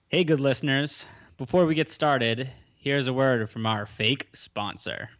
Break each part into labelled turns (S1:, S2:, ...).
S1: Hey, good listeners. Before we get started, here's a word from our fake sponsor.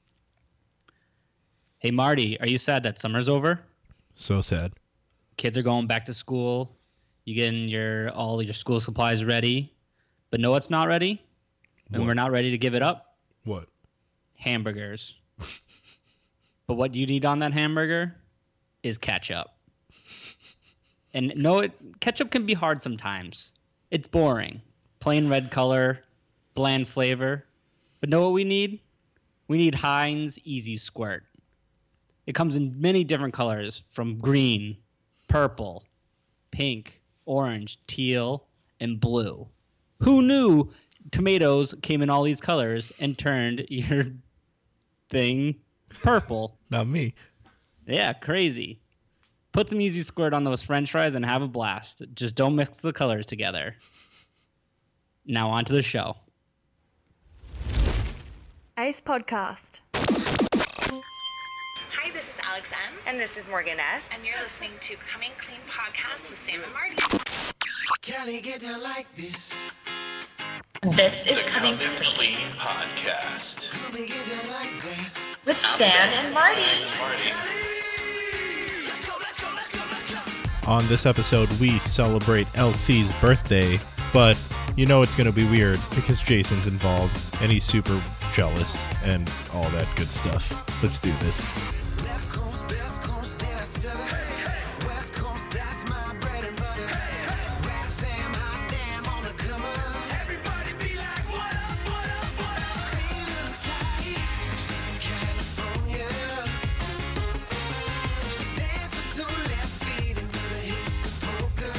S1: Hey, Marty, are you sad that summer's over?
S2: So sad.
S1: Kids are going back to school. You getting all your school supplies ready. But know what's not ready? And we're not ready to give it up?
S2: What?
S1: Hamburgers. But what you need on that hamburger is ketchup. And no, ketchup can be hard sometimes. It's boring. Plain red color, bland flavor. But know what we need? We need Heinz Easy Squirt. It comes in many different colors, from green, purple, pink, orange, teal, and blue. Who knew tomatoes came in all these colors and turned your thing purple?
S2: Not me.
S1: Yeah, crazy. Put some Easy Squirt on those french fries and have a blast. Just don't mix the colors together. Now on to the show.
S3: Ace Podcast.
S4: Hi, this is Alex M.
S3: And this is Morgan S.
S4: And you're listening to Coming Clean Podcast with Sam and Marty.
S5: Can it get down like this?
S4: This is
S6: The
S4: Coming
S6: Clean Podcast.
S5: Can we get down like that?
S4: with Sam and Marty.
S2: On this episode, we celebrate LC's birthday, but you know it's going to be weird because Jason's involved and he's super jealous and all that good stuff. Let's do this.
S5: Left coast, best coast, did I said it? West coast, that's my bread and butter. Rat fam, hot damn on the come up. Everybody be like, what up, what up, what up? She looks like she's from California. She dances to left feet and do the hips to poker.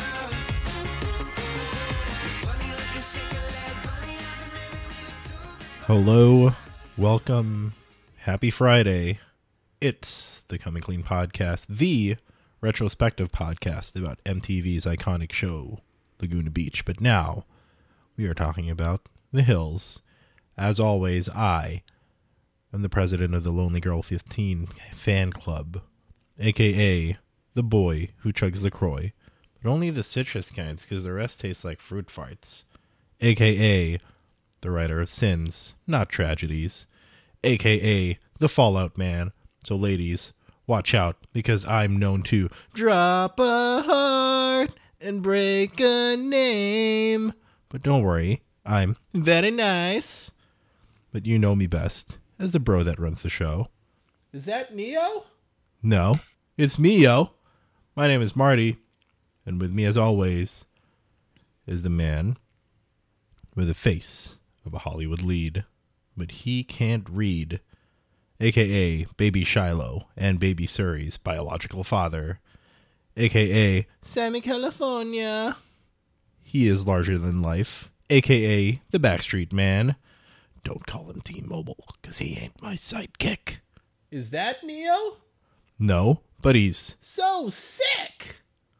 S5: Funny looking, shake a leg, bunny, I can maybe we look stupid.
S2: Hello, welcome, happy Friday. It's the Coming Clean Podcast, the retrospective podcast about MTV's iconic show, Laguna Beach. But now, we are talking about The Hills. As always, I am the president of the Lonely Girl 15 fan club, a.k.a. the boy who chugs LaCroix, but only the citrus kinds because the rest taste like fruit farts, a.k.a. the writer of Sins, Not Tragedies, a.k.a. the Fallout Man. So ladies, watch out, because I'm known to drop a heart and break a name. But don't worry, I'm very nice. But you know me best as the bro that runs the show. Is that Neo? No, it's me, yo. My name is Marty, and with me as always is the man with a face of a Hollywood lead, but he can't read, a.k.a. Baby Shiloh and Baby Suri's biological father, a.k.a. Sammy California. He is larger than life, a.k.a. the Backstreet Man. Don't call him T-Mobile, because he ain't my sidekick. Is that Neo? No, but he's so sick.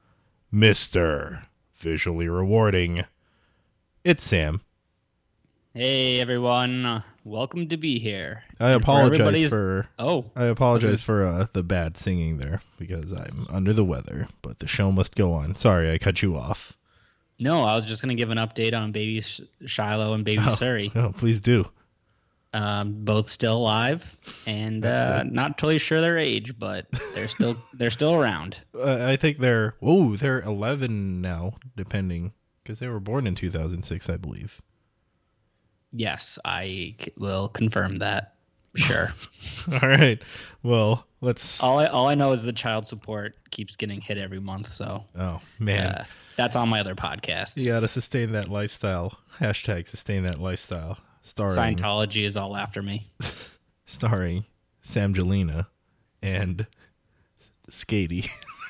S2: Mr. Visually Rewarding. It's Sam.
S1: Hey, everyone. Welcome to be here.
S2: I
S1: And
S2: apologize for
S1: Oh,
S2: the bad singing there because I'm under the weather, but the show must go on. Sorry, I cut you off.
S1: no, I was just going to give an update on Baby Shiloh and Baby Suri.
S2: Oh, please do.
S1: Both still alive, and
S2: That's good.
S1: not totally sure their age, but they're still around.
S2: I think they're 11 now, depending, because they were born in 2006, I believe.
S1: Yes, I will confirm that. Sure.
S2: All right. Well, let's.
S1: all I know is the child support keeps getting hit every month, so
S2: Oh man,
S1: that's on my other podcast.
S2: you gotta sustain that lifestyle. Hashtag sustain that lifestyle. Starring
S1: Scientology is all after me.
S2: Sam Jelena and Skatey.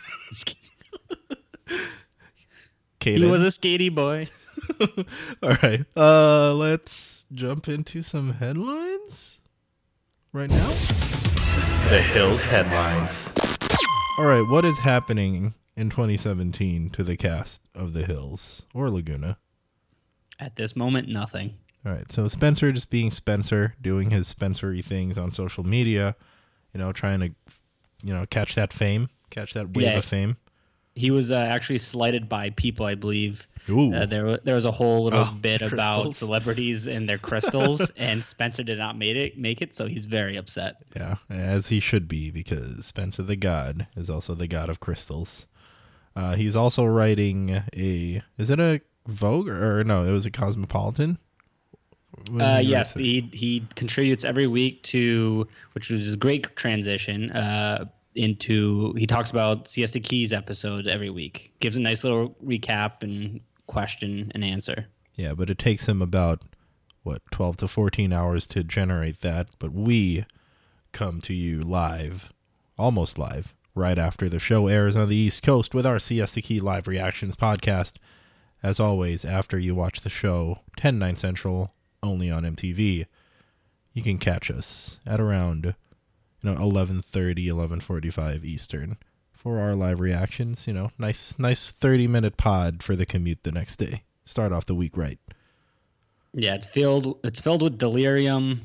S1: He was a skatey boy.
S2: All right. Let's jump into some headlines right now.
S6: The Hills headlines.
S2: All right. What is happening in 2017 to the cast of The Hills or Laguna?
S1: At this moment, nothing.
S2: All right. So Spencer just being Spencer, doing his Spencer-y things on social media, trying to, catch that fame, catch that wave
S1: Yeah.
S2: of fame.
S1: He was actually slighted by people, I believe.
S2: Ooh.
S1: There was a whole little bit
S2: crystals.
S1: about celebrities and their crystals, and Spencer did not make it, so he's very upset.
S2: Yeah, as he should be, because Spencer the God is also the god of crystals. He's also writing is it a Vogue or no? It was a Cosmopolitan.
S1: Yes, he contributes every week to, which was a great transition. He talks about Siesta Keys episodes every week. Gives a nice little recap and question and answer.
S2: Yeah, but it takes him about 12 to 14 hours to generate that. But we come to you live, almost live, right after the show airs on the East Coast with our Siesta Key Live Reactions podcast. As always, after you watch the show, 10/9 Central, only on MTV, you can catch us at around 11:30, 11:45 Eastern for our live reactions. Nice 30-minute pod for the commute the next day. Start off the week right.
S1: Yeah, it's filled with delirium.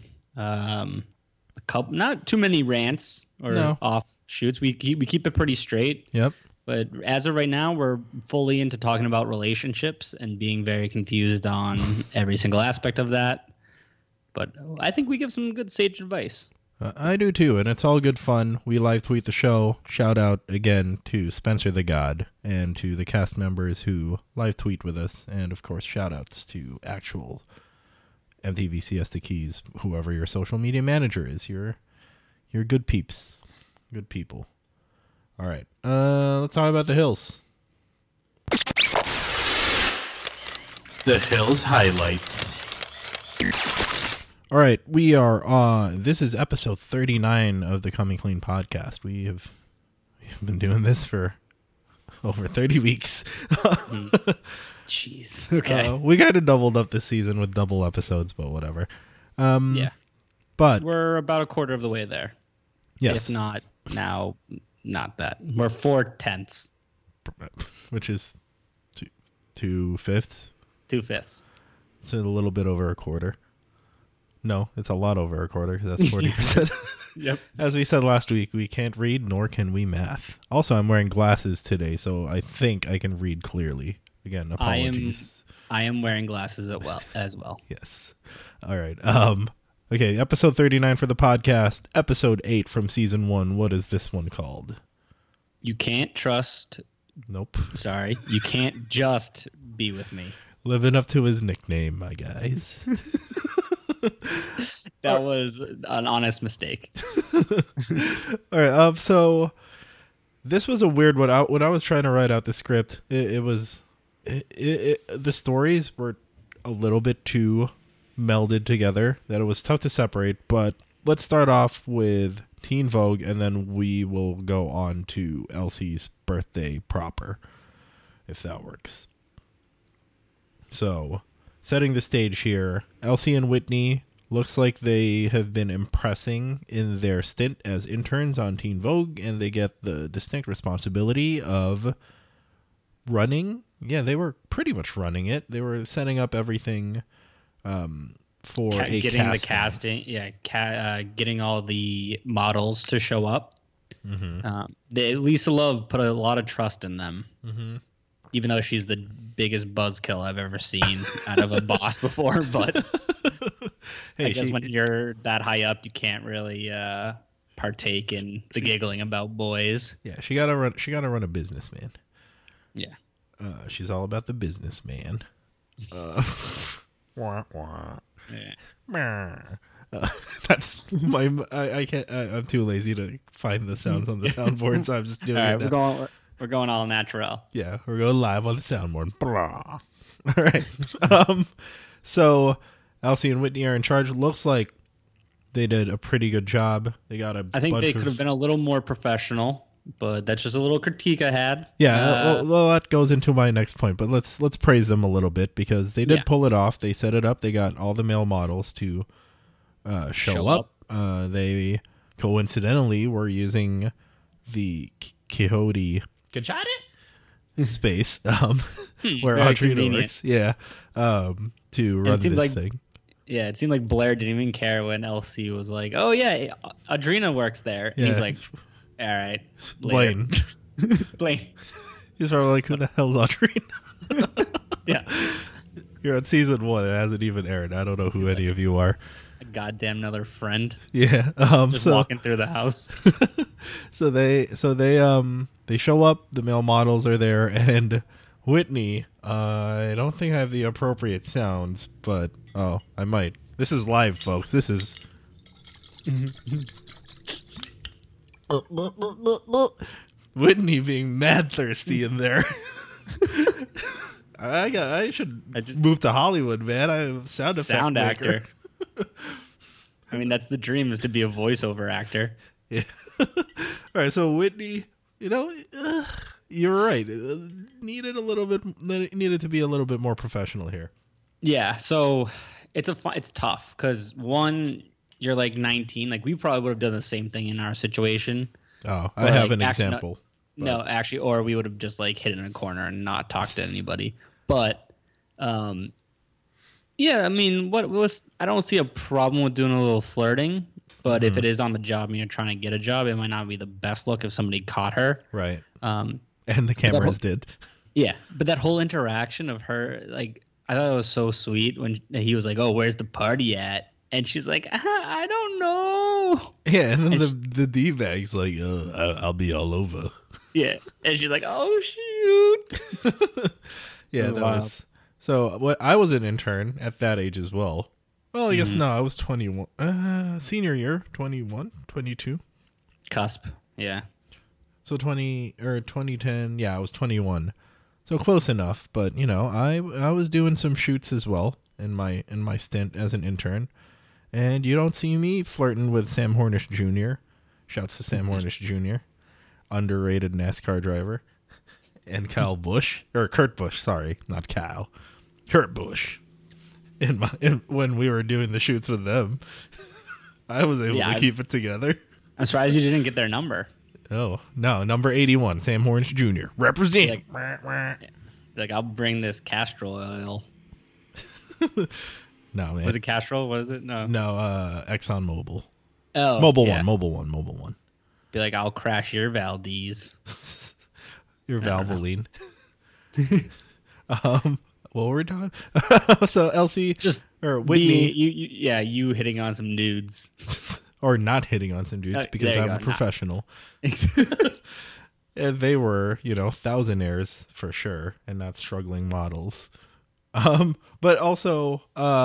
S1: Not too many rants or offshoots. We keep it pretty straight.
S2: Yep.
S1: But as of right now, we're fully into talking about relationships and being very confused on every single aspect of that. But I think we give some good sage advice.
S2: I do too, and it's all good fun. We live tweet the show. Shout out again to Spencer the God and to the cast members who live tweet with us. And of course, shout outs to actual MTV Siesta Keys, whoever your social media manager is. You're good peeps. Good people. All right. Let's talk about The Hills.
S6: The Hills highlights.
S2: All right, we are on. This is episode 39 of the Coming Clean podcast. We've been doing this for over 30 weeks.
S1: Jeez. Okay.
S2: We kind of doubled up this season with double episodes, but whatever.
S1: Yeah.
S2: But
S1: We're about a quarter of the way there.
S2: yes,
S1: If not now, not that. We're 4/10,
S2: which is 2/5.
S1: 2/5.
S2: It's a little bit over a quarter. No, it's a lot over a quarter because that's 40%.
S1: Yep.
S2: As we said last week, we can't read nor can we math. Also, I'm wearing glasses today, so I think I can read clearly. Again, apologies.
S1: I am wearing glasses as well.
S2: Yes. All right. Okay, episode 39 for the podcast. Episode 8 from season 1. What is this one called?
S1: You can't trust.
S2: Nope.
S1: Sorry. You can't just be with me.
S2: Living up to his nickname, my guys.
S1: That was an honest mistake.
S2: All right. So this was a weird one. When I was trying to write out the script, the stories were a little bit too melded together that it was tough to separate. But let's start off with Teen Vogue, and then we will go on to Elsie's birthday proper, if that works. So, setting the stage here, Elsie and Whitney looks like they have been impressing in their stint as interns on Teen Vogue, and they get the distinct responsibility of running. Yeah, they were pretty much running it. They were setting up everything for
S1: getting the casting. Yeah, getting all the models to show up. Mm-hmm. Lisa Love put a lot of trust in them. Mm-hmm. Even though she's the biggest buzzkill I've ever seen out of a boss before, but hey, I guess when you're that high up, you can't really partake in the giggling about boys.
S2: Yeah, she gotta run a business, man.
S1: Yeah,
S2: she's all about the business, man. Wah, wah.
S1: Yeah.
S2: That's my. I can't. I'm too lazy to find the sounds on the soundboard, so I'm just doing
S1: all
S2: it.
S1: Right,
S2: now.
S1: we're going all natural.
S2: Yeah, we're going live on the soundboard. Blah. All right. So Elsie and Whitney are in charge. Looks like they did a pretty good job. They got
S1: I think they could have been a little more professional, but that's just a little critique I had.
S2: Yeah, well, that goes into my next point, but let's praise them a little bit because they did pull it off. They set it up. They got all the male models to show up. They coincidentally were using the Quixote space where Audrina works. Yeah, to run this thing.
S1: Yeah, it seemed like Blair didn't even care when Elsie was like, "Oh yeah, Audrina works there." And he's like, "All right,
S2: Blaine."
S1: Blaine.
S2: He's probably like, who the hell's Audrey?
S1: Yeah.
S2: You're on season 1. It hasn't even aired. I don't know who any of you are.
S1: A goddamn another friend
S2: Yeah.
S1: just walking through the house.
S2: So they show up. The male models are there, and Whitney. I don't think I have the appropriate sounds, but I might. This is live, folks. This is. Whitney being mad thirsty in there. I should move to Hollywood, man. I'm a sound
S1: actor. I mean, that's the dream, is to be a voiceover actor.
S2: Yeah. All right. So Whitney, you're right. Needed to be a little bit more professional here.
S1: Yeah. So it's tough because, one, you're like 19. Like, we probably would have done the same thing in our situation.
S2: Oh, I have an example.
S1: No, actually, or we would have just like hid in a corner and not talked to anybody. But, yeah, I mean, I don't see a problem with doing a little flirting. But if it is on the job and you're trying to get a job, it might not be the best look if somebody caught her.
S2: Right. And the cameras did.
S1: Yeah, but that whole interaction of her, like, I thought it was so sweet when he was like, "Oh, where's the party at?" And she's like, "I don't know."
S2: Yeah, and then the D-bag's like, "I'll be all over."
S1: Yeah, and she's like, "Oh shoot."
S2: Yeah, that was. So I was an intern at that age as well. Well, I guess no, I was 21. Senior year, 21, 22.
S1: Cusp, yeah.
S2: So 2010, yeah, I was 21. So close enough, but I was doing some shoots as well in my stint as an intern. And you don't see me flirting with Sam Hornish Jr. Shouts to Sam Hornish Jr., underrated NASCAR driver. And Kyle Busch, or Kurt Busch, sorry, not Kyle. Kurt Busch. When we were doing the shoots with them, I was able to keep it together.
S1: I'm surprised you didn't get their number.
S2: Oh, no, number 81, Sam Hornish Jr. Represent.
S1: Like, I'll bring this Castrol oil.
S2: No, man.
S1: Was it Castrol? What is it? No,
S2: Exxon Mobil.
S1: Oh,
S2: Mobile One.
S1: Be like, I'll crash your Valdez.
S2: Your Valvoline. What were we talking? So Elsie, or Whitney,
S1: you hitting on some dudes,
S2: or not hitting on some dudes because I'm a professional. And they were, thousandaires for sure, and not struggling models. But also,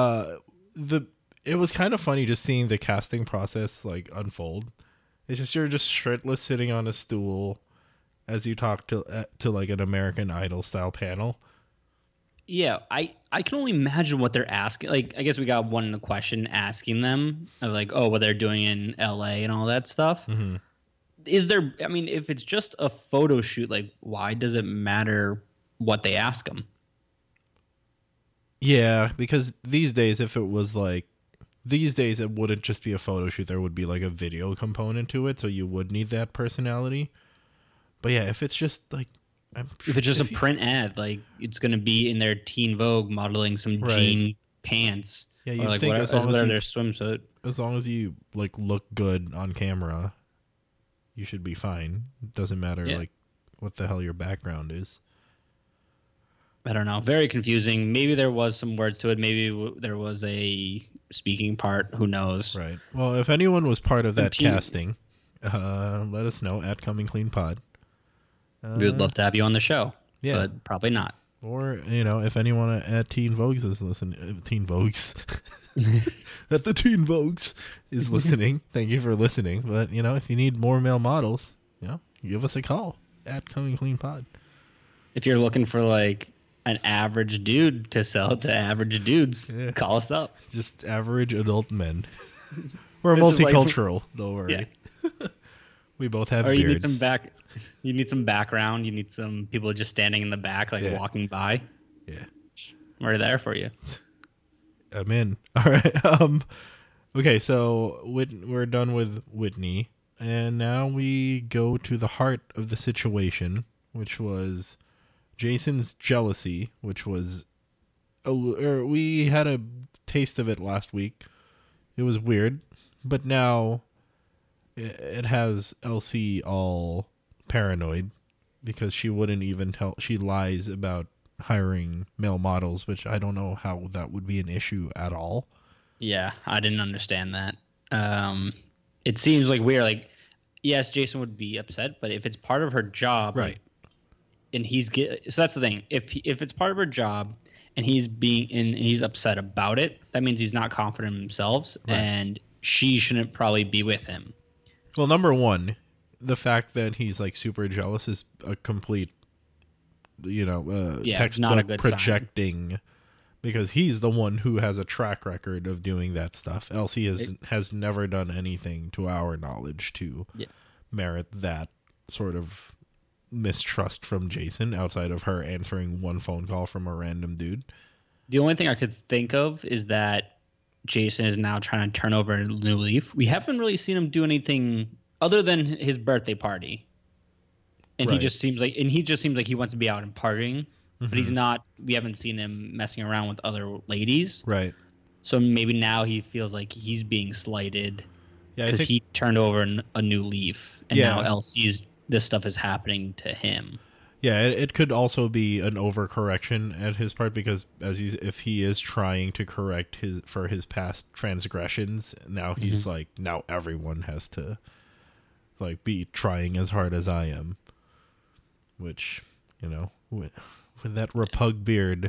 S2: it was kind of funny just seeing the casting process like unfold. It's just you're just shirtless sitting on a stool as you talk to like an American Idol style panel.
S1: Yeah, I can only imagine what they're asking. Like, I guess we got one question asking them of like, oh, what they're doing in LA and all that stuff. Mm-hmm. Is there? I mean, if it's just a photo shoot, like, why does it matter what they ask them?
S2: Yeah, because these days, it wouldn't just be a photo shoot. There would be like a video component to it, so you would need that personality. But yeah, if it's just like,
S1: if it's just a print ad, like it's going to be in their Teen Vogue modeling some jean pants.
S2: Yeah, you
S1: like
S2: think
S1: as long as their swimsuit.
S2: As long as you like look good on camera, you should be fine. It doesn't matter like what the hell your background is.
S1: I don't know. Very confusing. Maybe there was some words to it. Maybe there was a speaking part. Who knows?
S2: Right. Well, if anyone was part of that casting, let us know at Coming Clean Pod.
S1: We would love to have you on the show.
S2: Yeah.
S1: But probably not.
S2: Or, if anyone at Teen Vogues is listening, Teen Vogues, that the Teen Vogues is listening, thank you for listening. But, if you need more male models, give us a call at Coming Clean Pod.
S1: If you're looking for, like, an average dude to sell to average dudes, call us up.
S2: Just average adult men. We're multicultural, don't worry. Yeah. We both have beards.
S1: You need some background. You need some people just standing in the back, like walking by.
S2: Yeah.
S1: We're there for you.
S2: I'm in. All right. Okay, so we're done with Whitney, and now we go to the heart of the situation, which was Jason's jealousy, which was we had a taste of it last week. It was weird, but now it has Elsie all paranoid because she wouldn't even tell. She lies about hiring male models, which I don't know how that would be an issue at all.
S1: Yeah, I didn't understand that. It seems like weird. Like, yes, Jason would be upset, but if it's part of her job,
S2: Right.
S1: like, and so that's the thing. If it's part of her job, and he's upset about it, that means he's not confident in himself,
S2: Right.
S1: and she shouldn't probably be with him.
S2: Well, number one, the fact that he's like super jealous is a complete,
S1: Yeah, it's
S2: textbook
S1: not a good sign.
S2: projecting, because he's the one who has a track record of doing that stuff. Elsie has never done anything to our knowledge to
S1: Yeah.
S2: merit that sort of mistrust from Jason, outside of her answering one phone call from a random dude.
S1: The only thing I could think of is that Jason is now trying to turn over a new leaf. We haven't really seen him do anything other than his birthday party. And
S2: Right.
S1: he just seems like he wants to be out and partying, but
S2: Mm-hmm.
S1: he's not. We haven't seen him messing around with other ladies.
S2: Right.
S1: So maybe now he feels like he's being slighted
S2: Yeah, I
S1: because
S2: think
S1: he turned over a new leaf, and
S2: Yeah.
S1: now Elsie's this stuff is happening to him.
S2: Yeah, it could also be an overcorrection at his part, because if he is trying to correct his past transgressions, now he's like, now everyone has to like be trying as hard as I am, which, with that repug beard,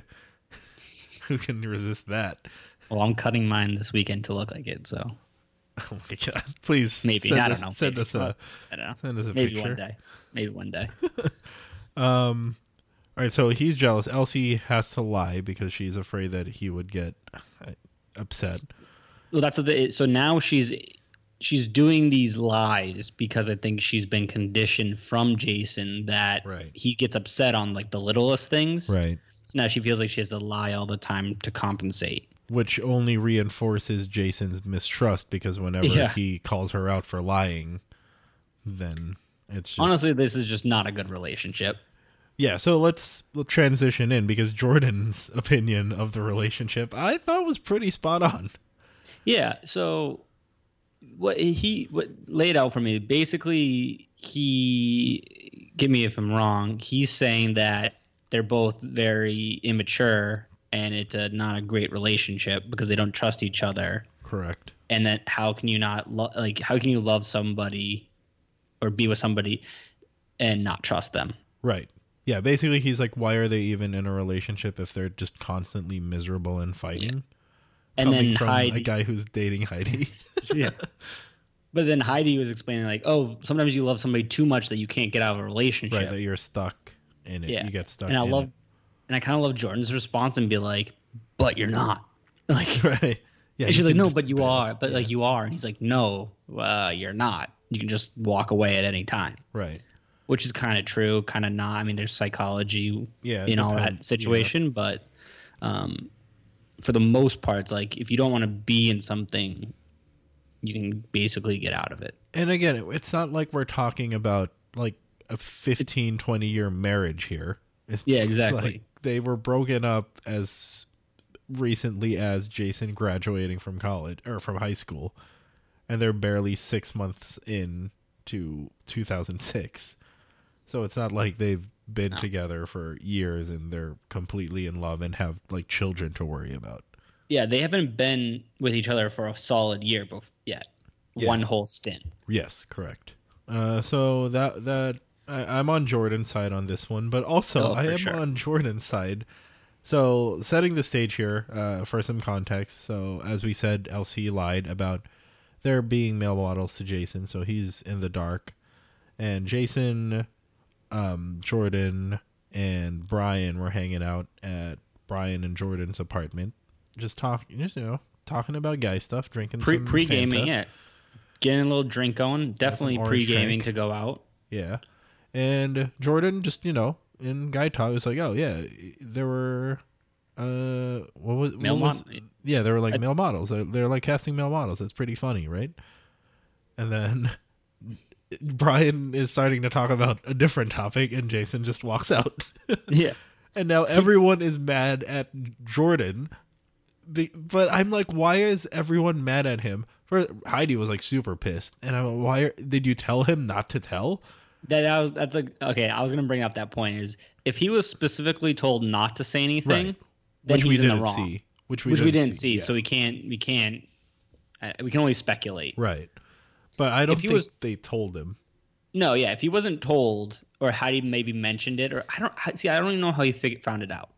S2: who can resist that?
S1: Well, I'm cutting mine this weekend to look like it, so
S2: Oh my god! Please,
S1: maybe
S2: send
S1: I
S2: us,
S1: don't know.
S2: Send
S1: Maybe.
S2: us a
S1: I don't know.
S2: send us a
S1: Maybe
S2: picture.
S1: one day. Maybe one day.
S2: All right, so he's jealous. Elsie has to lie because she's afraid that he would get upset.
S1: Well, that's so now she's doing these lies because I think she's been conditioned from Jason that
S2: Right.
S1: he gets upset on like the littlest things.
S2: Right.
S1: So now she feels like she has to lie all the time to compensate.
S2: Which only reinforces Jason's mistrust, because whenever
S1: Yeah.
S2: he calls her out for lying, then it's just...
S1: Honestly, this is just not a good relationship.
S2: Yeah, so let's transition in, because Jordan's opinion of the relationship I thought was pretty spot on.
S1: Yeah, so what laid out for me, basically he, give me if I'm wrong, he's saying that they're both very immature and it's not a great relationship because they don't trust each other.
S2: Correct.
S1: And that how can you not how can you love somebody or be with somebody and not trust them?
S2: Right. Yeah, basically he's like, why are they even in a relationship if they're just constantly miserable and fighting?
S1: And
S2: Coming
S1: then
S2: from
S1: Heidi,
S2: a guy who's dating Heidi.
S1: yeah. But then Heidi was explaining like, oh, sometimes you love somebody too much that you can't get out of a relationship.
S2: Right, that you're stuck in it.
S1: Yeah.
S2: You get stuck
S1: And I
S2: in
S1: love,
S2: it.
S1: and I kind of love Jordan's response and be like, but you're not. Like,
S2: Right. Yeah,
S1: and she's
S2: you
S1: like,
S2: can
S1: no,
S2: just
S1: but you
S2: bail.
S1: are. But like, you are. And he's like, no, you're not. You can just walk away at any time,
S2: Right.
S1: which is kind of true, kind of not. I mean, there's psychology
S2: Yeah,
S1: in all
S2: depend-
S1: that situation, but for the most part, it's like if you don't want to be in something, you can basically get out of it.
S2: And again, it's not like we're talking about like a 15, 20-year marriage here.
S1: Yeah,
S2: It's
S1: exactly.
S2: like they were broken up as recently as Jason graduating from college or from high school, and they're barely 6 months in to 2006. So it's not like they've been together for years and they're completely in love and have like children to worry about.
S1: Yeah, they haven't been with each other for a solid year yet.
S2: Yeah.
S1: One whole stint.
S2: Yes, correct. So that I'm on Jordan's side on this one, but also
S1: Oh,
S2: I
S1: for
S2: am
S1: sure.
S2: on Jordan's side. So setting the stage here for some context. So as we said, LC lied about there being male models to Jason, so he's in the dark. And Jason, Jordan, and Brian were hanging out at Brian and Jordan's apartment, just talking about guy stuff, drinking some
S1: Pre-gaming,
S2: Fanta.
S1: yeah. Getting a little drink going. Definitely
S2: orange
S1: pre-gaming
S2: drink.
S1: to go out.
S2: Yeah. And Jordan just, in guy talk was like, oh yeah, there were yeah, they were like male models. They're like casting male models. It's pretty funny, right? And then Brian is starting to talk about a different topic and Jason just walks out.
S1: Yeah.
S2: And now everyone is mad at Jordan. But I'm like, why is everyone mad at him? Heidi was like super pissed. And I'm like, did you tell him not to tell?
S1: That's okay. I was gonna bring up that point is if he was specifically told not to say anything,
S2: Right.
S1: then
S2: Which we
S1: he's in the
S2: didn't
S1: wrong.
S2: see. Which we
S1: didn't see.
S2: yeah.
S1: So we can only speculate.
S2: Right. But I don't
S1: If he
S2: think
S1: was-
S2: they told him.
S1: No, yeah. If he wasn't told, or had he maybe mentioned it, or I don't even know how he found it out.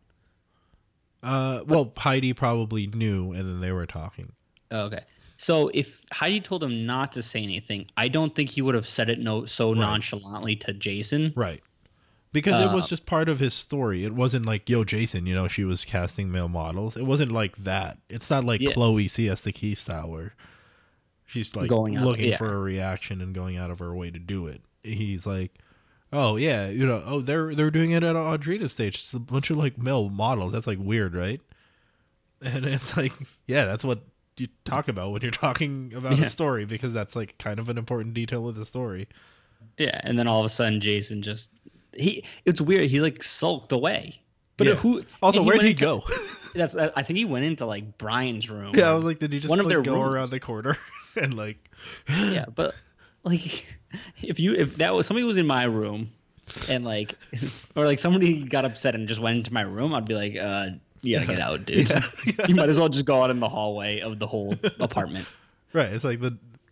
S2: Well, Heidi probably knew, and then they were talking.
S1: Oh, okay. So if Heidi told him not to say anything, I don't think he would have said it nonchalantly to Jason.
S2: Right. Because it was just part of his story. It wasn't like, yo, Jason, she was casting male models. It wasn't like that. It's not like
S1: Yeah.
S2: Chloe Siesta Key style where she's like
S1: Going out-
S2: looking
S1: yeah.
S2: for a reaction and going out of her way to do it. He's like, oh, yeah, they're doing it at Audrina's stage. It's a bunch of like male models. That's like weird, right? And it's like, yeah, that's what you talk about when you're talking about
S1: Yeah.
S2: a story, because that's like kind of an important detail of the story.
S1: Yeah, and then all of a sudden Jason just it's weird. He like sulked away. But
S2: Yeah.
S1: who?
S2: Also,
S1: and
S2: where'd
S1: went
S2: he
S1: into-
S2: go?
S1: I think he went into like Brian's room.
S2: Yeah, I was like, did he just
S1: One of
S2: like,
S1: their
S2: go
S1: rooms.
S2: around the corner and like?
S1: Yeah, but like if that was somebody was in my room and like or like somebody got upset and just went into my room, I'd be like, you gotta get out, dude. You might as well just go out in the hallway of the whole apartment.
S2: Right, it's like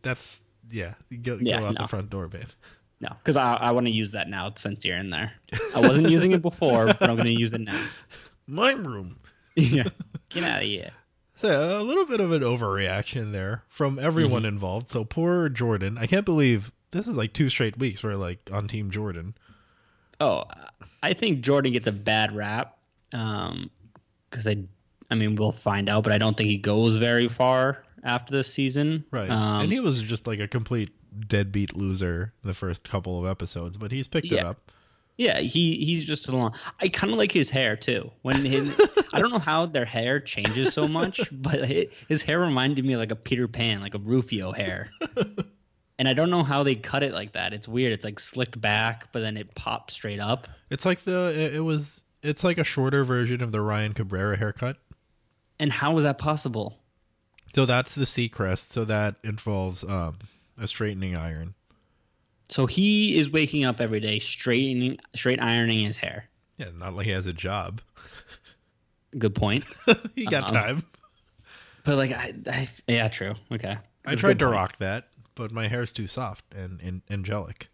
S2: go
S1: Yeah,
S2: out
S1: no.
S2: the front door, man.
S1: No, because I want to use that now since you're in there. I wasn't using it before, but I'm gonna use it now.
S2: My room.
S1: Yeah, get out of here.
S2: So a little bit of an overreaction there from everyone
S1: Mm-hmm.
S2: involved. So poor Jordan. I can't believe this is like 2 straight weeks we're like on Team Jordan.
S1: Oh, I think Jordan gets a bad rap because I mean we'll find out, but I don't think he goes very far after this season.
S2: Right, and he was just like a complete deadbeat loser in the first couple of episodes, but he's picked it
S1: Yeah.
S2: up.
S1: Yeah, he's just along. I kind of like his hair too. I don't know how their hair changes so much, but his hair reminded me of like a Peter Pan, like a Rufio hair. And I don't know how they cut it like that. It's weird. It's like slicked back, but then it pops straight up.
S2: It's like it's like a shorter version of the Ryan Cabrera haircut.
S1: And how is that possible?
S2: So that's the Seacrest. So that involves a straightening iron.
S1: So he is waking up every day, straight ironing his hair.
S2: Yeah, not like he has a job.
S1: Good point.
S2: He got time.
S1: But like, yeah, true. Okay.
S2: I
S1: That's a
S2: tried
S1: good
S2: to
S1: point.
S2: rock that, but my hair's too soft and angelic.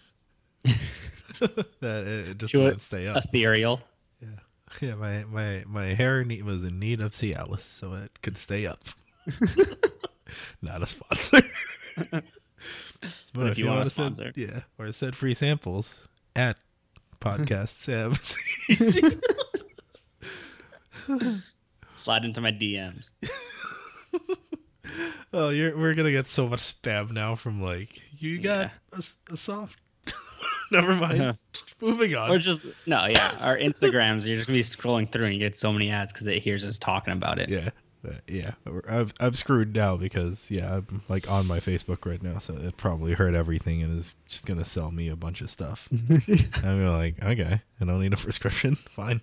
S2: That it just
S1: Too
S2: wouldn't stay up.
S1: Ethereal.
S2: Yeah, my hair was in need of Cialis, so it could stay up. Not a sponsor. But
S1: if you want a
S2: wanna
S1: sponsor.
S2: yeah, or send free samples at podcast Sam.
S1: Slide into my DMs.
S2: Oh, we're gonna get so much spam now from like you got a soft. Never mind. Moving on.
S1: Or just no, yeah. Our Instagrams, you're just gonna be scrolling through and you get so many ads because it hears us talking about it.
S2: Yeah. I'm screwed now because I'm like on my Facebook right now, so it probably heard everything and is just gonna sell me a bunch of stuff. I'm like, okay, I don't need a prescription. Fine.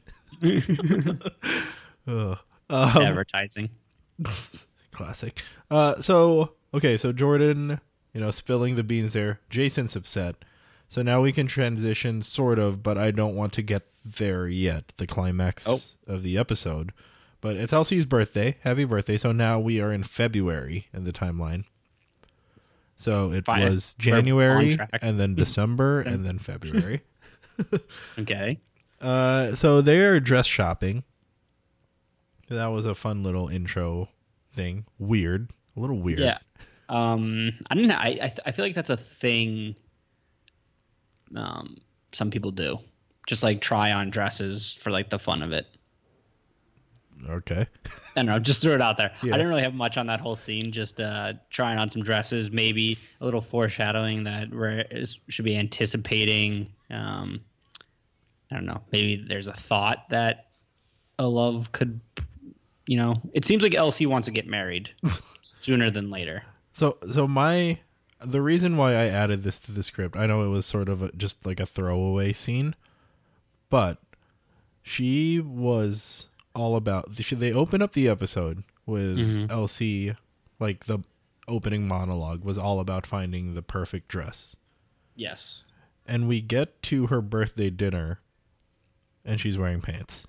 S2: Ugh.
S1: Advertising.
S2: Classic. So Jordan, spilling the beans there. Jason's upset. So now we can transition, sort of, but I don't want to get there yet. The climax of the episode. But it's Elsie's birthday. Happy birthday. So now we are in February in the timeline. So it
S1: Fine.
S2: was
S1: We're on
S2: January,
S1: track.
S2: and then December, and then February.
S1: Okay.
S2: So they're dress shopping. That was a fun little intro thing. Weird. A little weird.
S1: Yeah. I don't know. I feel like that's a thing. Some people do, just like try on dresses for like the fun of it.
S2: Okay.
S1: I don't know. Just threw it out there.
S2: Yeah.
S1: I didn't really have much on that whole scene. Just trying on some dresses, maybe a little foreshadowing that should be anticipating. I don't know. Maybe there's a thought that a love could. It seems like Elsie wants to get married sooner than later.
S2: So the reason why I added this to the script, I know it was sort of just like a throwaway scene, but she was all about. They open up the episode with Elsie, like the opening monologue was all about finding the perfect dress.
S1: Yes.
S2: and we get to her birthday dinner, and she's wearing pants.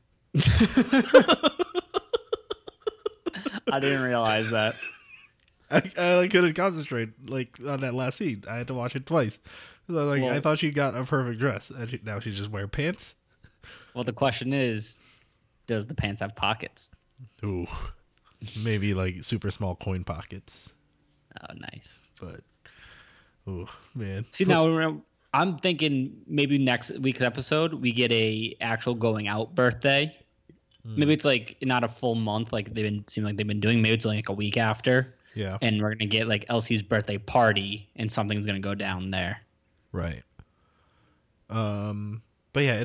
S1: I didn't realize that.
S2: I couldn't concentrate on that last scene. I had to watch it twice. So I thought she got a perfect dress, and now she's just wearing pants.
S1: Well, the question is, does the pants have pockets?
S2: Ooh, maybe super small coin pockets.
S1: Oh, nice.
S2: But oh man,
S1: See, now I'm thinking maybe next week's episode we get a actual going out birthday. Maybe it's not a full month like they've been doing. Maybe it's like a week after.
S2: Yeah.
S1: And we're gonna get Elsie's birthday party, and something's gonna go down there.
S2: Right. But yeah,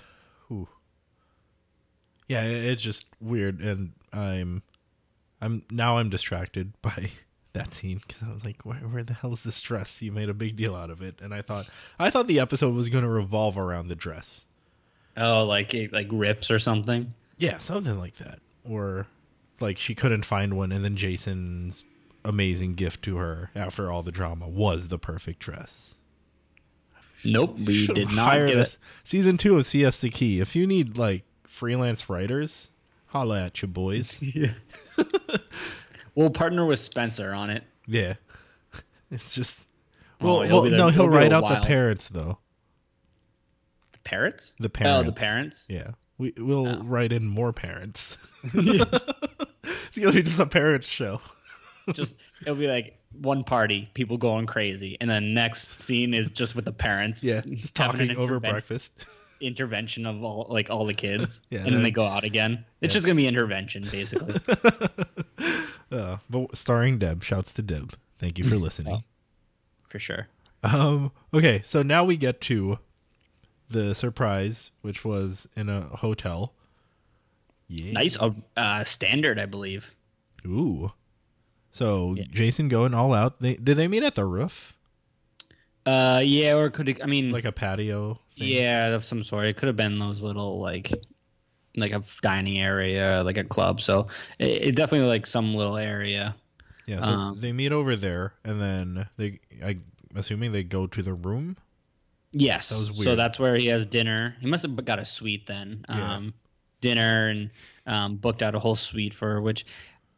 S2: it's just weird, and I'm distracted by that scene because I was like, where the hell is this dress? You made a big deal out of it, and I thought the episode was going to revolve around the dress.
S1: Oh, it rips or something.
S2: Yeah, something like that, or she couldn't find one, and then Jason's amazing gift to her after all the drama was the perfect dress.
S1: Nope, we
S2: Should've
S1: did not
S2: hired
S1: get it.
S2: Season 2 of CS The Key. If you need freelance writers, holla at you boys.
S1: Yeah. We'll partner with Spencer on it.
S2: Yeah. It's just
S1: Oh,
S2: he'll
S1: it'll be
S2: write
S1: a
S2: out
S1: while.
S2: the parrots though.
S1: The parrots?
S2: The parents.
S1: Oh, the parents?
S2: Yeah. We'll write in more parents. It's gonna be just a parents show.
S1: It'll be one party, people going crazy, and then next scene is just with the parents.
S2: Yeah. Just
S1: having
S2: talking
S1: an
S2: over breakfast.
S1: intervention of all the kids.
S2: Yeah,
S1: and then they go out again. It's just gonna be intervention, basically.
S2: But starring Deb. Shouts to Deb. Thank you for listening.
S1: For sure.
S2: Okay, so now we get to the surprise, which was in a hotel. Yeah.
S1: Nice. Standard, I believe.
S2: Ooh. So Jason going all out. Did they meet at the roof?
S1: Yeah, or could it, I mean,
S2: Like a patio thing?
S1: yeah, of some sort. It could have been those little like a dining area, like a club. So it definitely some little area.
S2: Yeah, so they meet over there, and then I'm assuming they go to the room.
S1: Yes.
S2: That was weird.
S1: So that's where he has dinner. He must have got a suite then.
S2: Yeah.
S1: Dinner and booked out a whole suite for her, which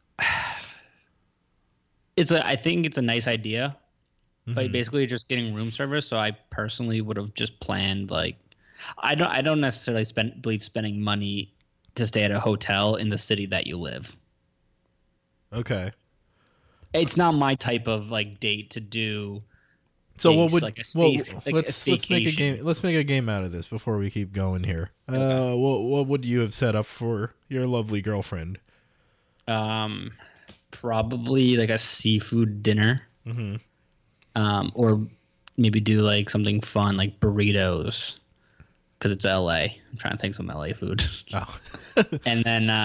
S1: I think it's a nice idea. But basically just getting room service. So I personally would have just planned I don't necessarily believe spending money to stay at a hotel in the city that you live.
S2: Okay.
S1: It's not my type of date to do.
S2: So what would
S1: let's
S2: let's make a game? Let's make a game out of this before we keep going here. What would you have set up for your lovely girlfriend?
S1: Probably a seafood dinner. Mm-hmm. Or maybe do something fun like burritos, because it's LA. I'm trying to think of some LA food.
S2: Oh.
S1: and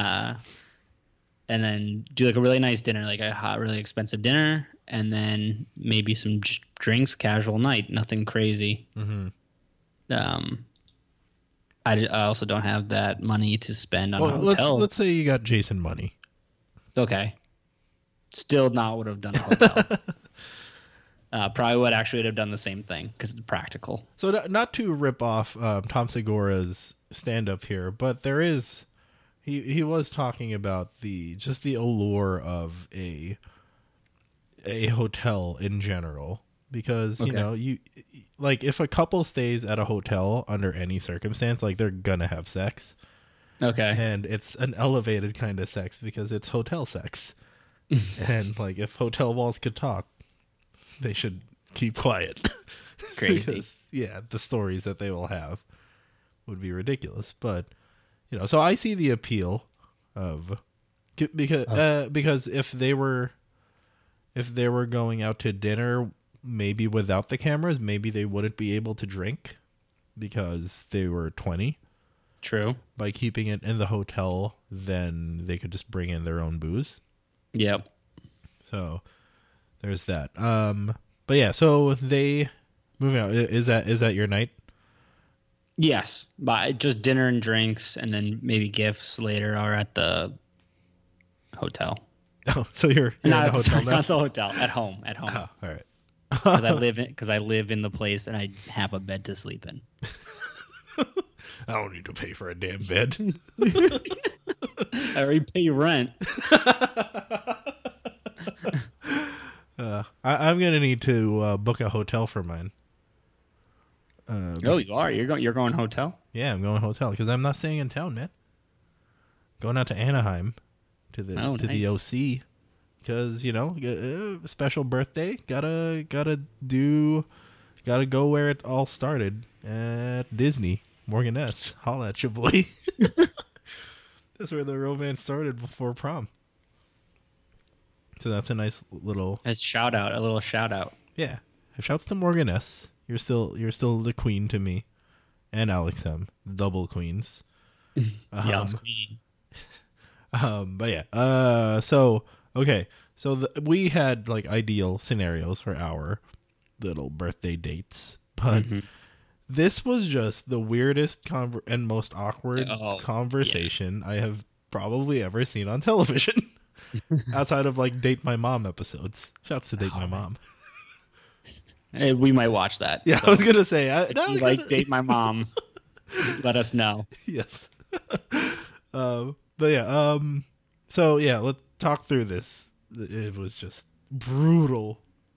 S1: then do a really nice dinner, a hot, really expensive dinner, and then maybe some drinks, casual night, nothing crazy.
S2: Mm-hmm.
S1: I also don't have that money to spend on a hotel.
S2: Let's say you got Jason money.
S1: Okay. Still not would have done a hotel. Probably would have done the same thing because it's practical.
S2: So not to rip off Tom Segura's stand-up here, but there is he was talking about the allure of a hotel in general, because you if a couple stays at a hotel under any circumstance, they're gonna have sex.
S1: Okay.
S2: And it's an elevated kind of sex because it's hotel sex. And if hotel walls could talk, they should keep quiet.
S1: Crazy.
S2: Because, the stories that they will have would be ridiculous. But so I see the appeal of because if they were going out to dinner, maybe without the cameras, maybe they wouldn't be able to drink because they were 20.
S1: True.
S2: By keeping it in the hotel, then they could just bring in their own booze.
S1: Yep.
S2: So there's that. But yeah, so they moving out. Is that your night?
S1: Yes, but just dinner and drinks, and then maybe gifts later, or at the hotel.
S2: Oh, so you're in a hotel now?
S1: Not the hotel. At home.
S2: Oh, all right.
S1: because I live in the place and I have a bed to sleep in.
S2: I don't need to pay for a damn bed.
S1: I already pay rent.
S2: I'm gonna need to book a hotel for mine.
S1: Oh, you are. You're going hotel.
S2: Yeah, I'm going hotel because I'm not staying in town, man. Going out to Anaheim to the the OC because special birthday. Gotta go where it all started at Disney. Morgan S. Holla at your boy. That's where the romance started before prom. So that's a nice little
S1: A little shout out.
S2: yeah. Shouts to Morgan S. You're still the queen to me, and Alex M. Double queens.
S1: Yes, queen.
S2: But yeah. So okay. So we had like ideal scenarios for our little birthday dates, but this was just the weirdest and most awkward conversation I have probably ever seen on television. Outside of like Date My Mom episodes. Shouts to Date My Mom.
S1: Hey, we might watch that.
S2: Yeah,
S1: so
S2: I was gonna say.
S1: if you like Date My Mom, let us know.
S2: Yes. But yeah. So yeah, let's talk through this. It was just brutal.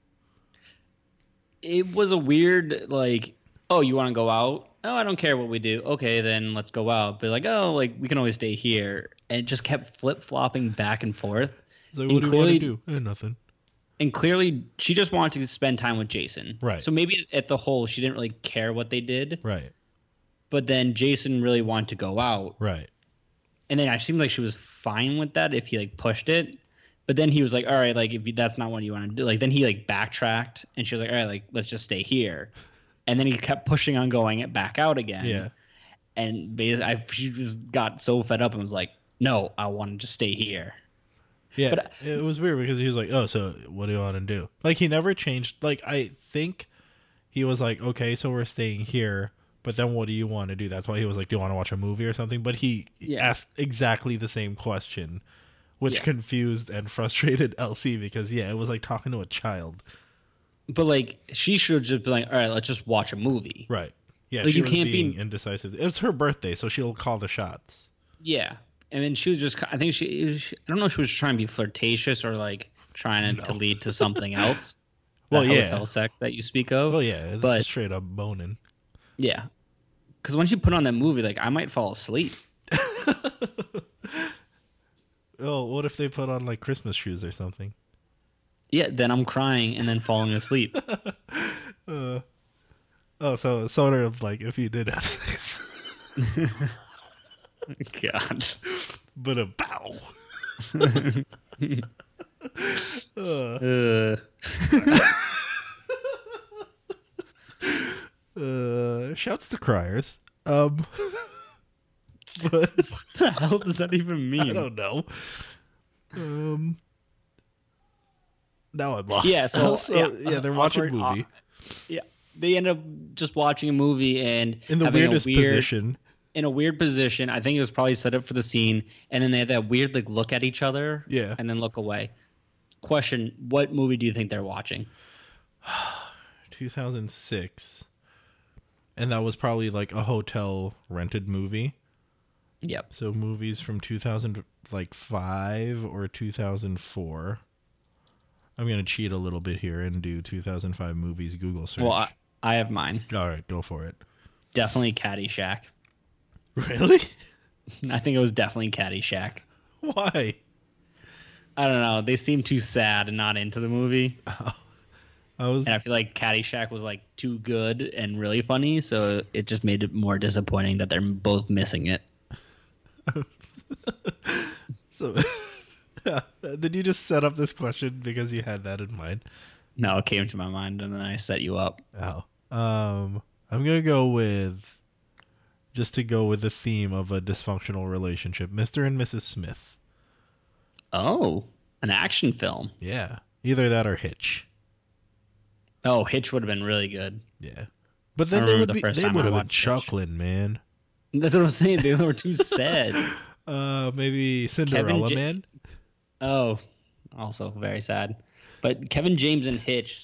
S1: It was a weird like, oh, you want to go out? Oh, I don't care what we do. Okay, then let's go out. But like, oh, like we can always stay here. And it just kept flip-flopping back and forth.
S2: It's like, what do you want to do? Nothing.
S1: And clearly, she just wanted to spend time with Jason.
S2: Right.
S1: So maybe at the whole, she didn't really care what they did.
S2: Right.
S1: But then Jason really wanted to go out.
S2: Right.
S1: And then it seemed like she was fine with that if he like pushed it. But then he was like, all right, like if that's not what you want to do. Like then he like backtracked and she was like, all right, like let's just stay here. And then he kept pushing on going it back out again.
S2: Yeah.
S1: And she just got so fed up and was like, no, I want to just stay here.
S2: Yeah,
S1: but
S2: it was weird because he was like, oh, so what do you want to do? Like, he never changed. Like, I think he was like, okay, so we're staying here, but then what do you want to do? That's why he was like, do you want to watch a movie or something? But he asked exactly the same question, which confused and frustrated Elsie because, it was like talking to a child.
S1: But, like, she should have just been like, all right, let's just watch a movie.
S2: Right. Yeah,
S1: like,
S2: she
S1: you
S2: was
S1: can't
S2: being
S1: be
S2: indecisive. It's her birthday, so she'll call the shots.
S1: Yeah. And then she was just, I think I don't know if she was trying to be flirtatious or like trying to lead to something else.
S2: Well,
S1: hotel sex that you speak of.
S2: Well, yeah, it's straight up boning.
S1: Yeah. Because when she put on that movie, like, I might fall asleep.
S2: Oh, what if they put on like Christmas shoes or something?
S1: Yeah, then I'm crying and then falling asleep.
S2: So it's sort of like if you did have sex.
S1: God.
S2: But a bow. Shouts to criers. But
S1: what the hell does that even mean?
S2: I don't know. Now I'm lost.
S1: Yeah,
S2: they're watching a movie.
S1: Yeah, they end up just watching a movie and
S2: in the weirdest position.
S1: In a weird position. I think it was probably set up for the scene, and then they had that weird like look at each other, and then look away. Question: what movie do you think they're watching?
S2: 2006, and that was probably like a hotel rented movie.
S1: Yep.
S2: So movies from 2005 or 2004. I'm gonna cheat a little bit here and do 2005 movies Google search.
S1: Well, I have mine.
S2: All right, go for it.
S1: Definitely Caddyshack.
S2: Really?
S1: I think it was definitely Caddyshack.
S2: Why?
S1: I don't know. They seem too sad and not into the movie. And I feel like Caddyshack was like too good and really funny, so it just made it more disappointing that they're both missing it.
S2: So, did you just set up this question because you had that in mind?
S1: No, it came to my mind and then I set you up.
S2: Oh, I'm gonna go with the theme of a dysfunctional relationship, Mr. and Mrs. Smith.
S1: Oh, an action film.
S2: Yeah, either that or Hitch.
S1: Oh, Hitch would have been really good.
S2: Yeah, but then they would have been chuckling,
S1: Hitch.
S2: Man.
S1: That's what I'm saying. They were too sad.
S2: Maybe Cinderella Man.
S1: Oh, also very sad. But Kevin James and Hitch, like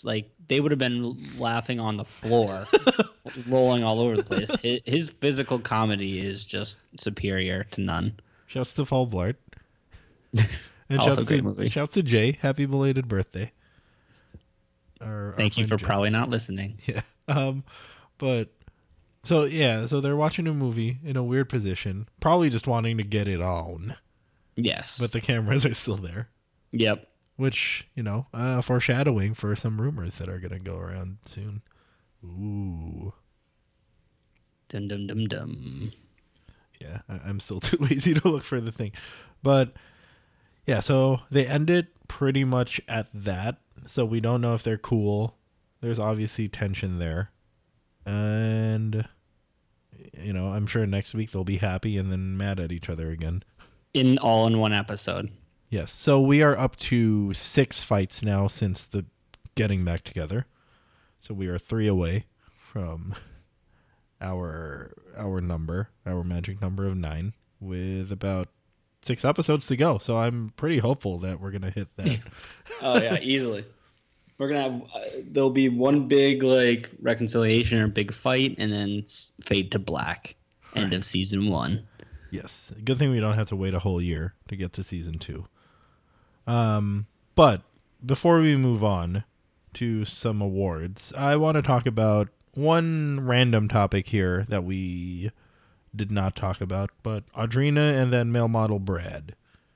S1: they would have been laughing on the floor, rolling all over the place. His physical comedy is just superior to none.
S2: Shouts to Paul Blart. And
S1: Also a great movie.
S2: Shouts to Jay. Happy belated birthday.
S1: Thank you for
S2: Jay.
S1: probably not listening.
S2: Yeah. But so they're watching a movie in a weird position, probably just wanting to get it on,
S1: Yes.
S2: but the cameras are still there,
S1: Yep.
S2: which, foreshadowing for some rumors that are going to go around soon. Ooh.
S1: Dum dum dum dum.
S2: Yeah, I'm still too lazy to look for the thing. But yeah, so they end it pretty much at that. So we don't know if they're cool. There's obviously tension there. And, I'm sure next week they'll be happy and then mad at each other again.
S1: In one episode.
S2: Yes. So we are up to 6 fights now since the getting back together. So we are 3 away from our magic number of 9 with about 6 episodes to go. So I'm pretty hopeful that we're going to hit that.
S1: Oh yeah, easily. We're gonna have there'll be one big reconciliation or big fight, and then fade to black. End of season 1.
S2: Yes. Good thing we don't have to wait a whole year to get to season 2. But before we move on to some awards, I want to talk about one random topic here that we did not talk about, but Audrina and then male model Brad.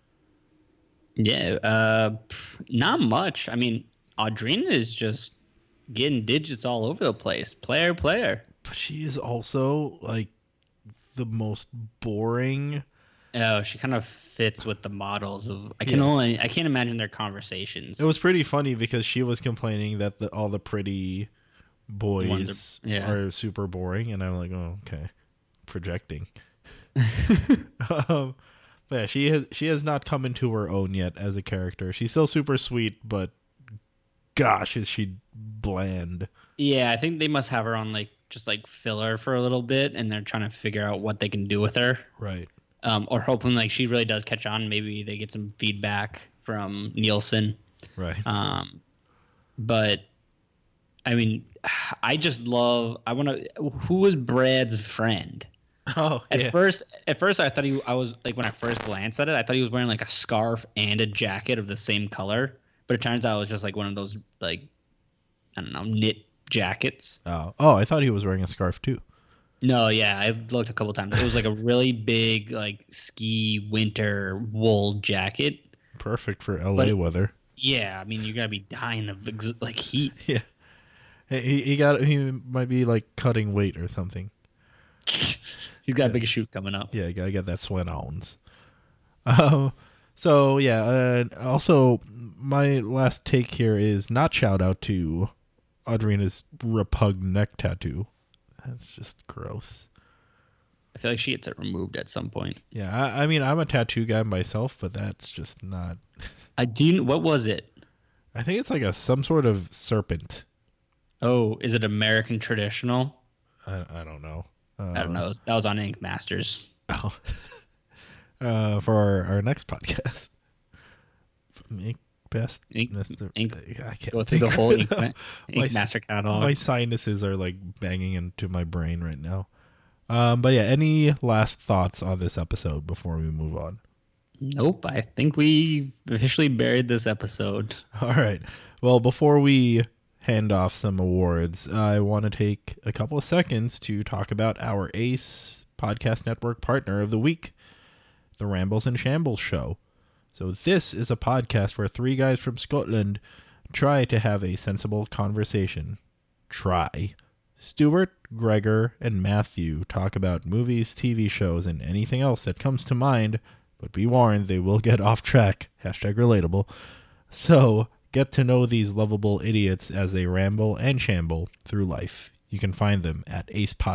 S1: Yeah, not much. I mean, Audrina is just getting digits all over the place. Player.
S2: But she is also the most boring.
S1: Oh, she kind of fits with the models of. I can't imagine their conversations.
S2: It was pretty funny because she was complaining that all the pretty boys
S1: Ones are-
S2: are super boring, and I'm like, oh, okay, projecting. But yeah, she has not come into her own yet as a character. She's still super sweet, but gosh, is she bland.
S1: Yeah, I think they must have her on just filler for a little bit, and they're trying to figure out what they can do with her.
S2: Right.
S1: Or hoping she really does catch on. Maybe they get some feedback from Nielsen.
S2: Right.
S1: But I mean, I just love. Who was Brad's friend?
S2: Oh,
S1: At first, I thought I was when I first glanced at it, I thought he was wearing a scarf and a jacket of the same color. But it turns out it was just one of those I don't know, knit jackets.
S2: Oh, I thought he was wearing a scarf too.
S1: No, yeah, I looked a couple times. It was a really big ski winter wool jacket.
S2: Perfect for LA weather.
S1: Yeah, I mean you're gonna be dying of heat.
S2: Yeah. He might be cutting weight or something.
S1: He's got a big shoot coming up.
S2: Yeah, you gotta get that sweat ons. So yeah, also my last take here is not shout out to Audrina's repug neck tattoo. That's just gross.
S1: I feel like she gets it removed at some point.
S2: Yeah, I mean I'm a tattoo guy myself, but that's just not.
S1: What was it?
S2: I think it's some sort of serpent.
S1: Oh, is it American traditional?
S2: I don't know.
S1: I don't know. That was on Ink Masters.
S2: Oh. For our next podcast. Ink Best.
S1: Ink,
S2: I can't
S1: go through the whole Ink
S2: My-
S1: Master catalog.
S2: My sinuses are banging into my brain right now. But yeah, any last thoughts on this episode before we move on?
S1: Nope. I think we officially buried this episode.
S2: All right. Well, before we hand off some awards, I want to take a couple of seconds to talk about our ACE Podcast Network partner of the week, the Rambles and Shambles Show. So this is a podcast where 3 guys from Scotland try to have a sensible conversation. Try. Stuart, Gregor, and Matthew talk about movies, TV shows, and anything else that comes to mind, but be warned, they will get off track. #relatable. So, get to know these lovable idiots as they ramble and shamble through life. You can find them at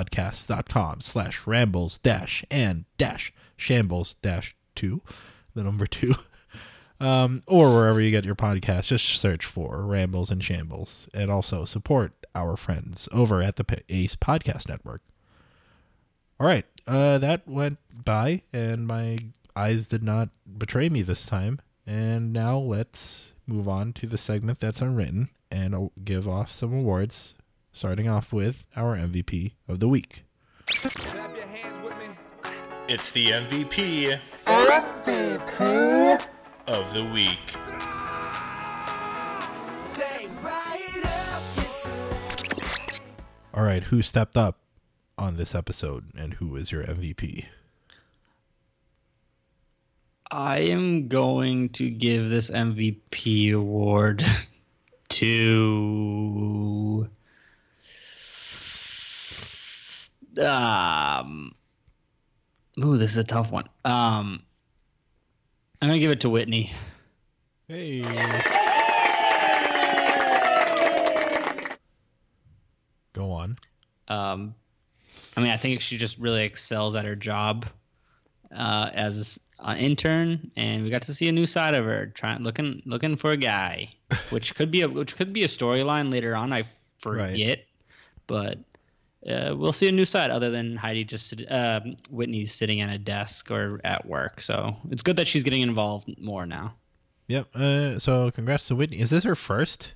S2: acepodcast.com/rambles-and-shambles-2, the number 2. Or wherever you get your podcast, just search for Rambles and Shambles, and also support our friends over at the ACE Podcast Network. All right, that went by, and my eyes did not betray me this time. And now let's move on to the segment that's unwritten, and give off some awards, starting off with our MVP of the week.
S7: Clap your hands with me.
S6: It's the MVP of the week.
S5: Say right up, yes.
S2: All right, who stepped up on this episode, and who is your MVP?
S1: I am going to give this MVP award to this is a tough one. I'm gonna give it to Whitney.
S2: Hey. Go on.
S1: I think she just really excels at her job as an intern, and we got to see a new side of her, looking for a guy, which could be a storyline later on. I forget, but we'll see a new side other than Heidi Whitney's sitting at a desk or at work. So it's good that she's getting involved more now.
S2: Yep. So congrats to Whitney. Is this her first?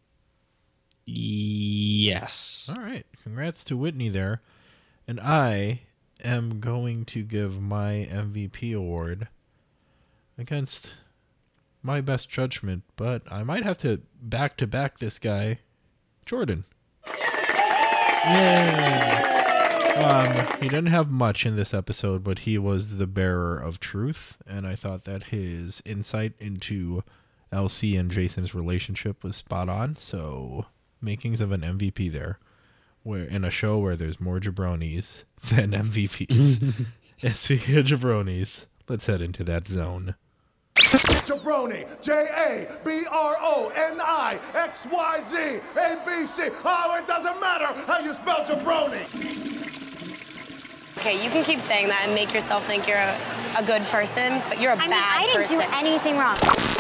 S1: Yes.
S2: All right. Congrats to Whitney there. And I am going to give my MVP award against my best judgment, but I might have to back this guy, Jordan. Yay! He didn't have much in this episode, but he was the bearer of truth, and I thought that his insight into Elsie and Jason's relationship was spot on, so makings of an MVP there. Where in a show where there's more jabronis than MVPs. And speaking of jabronis, let's head into that zone.
S8: Jabroni, Jabroni, ABC. Oh, it doesn't matter how you spell jabroni.
S9: Okay, you can keep saying that and make yourself think you're a good person, but you're a bad person.
S10: I didn't do anything wrong.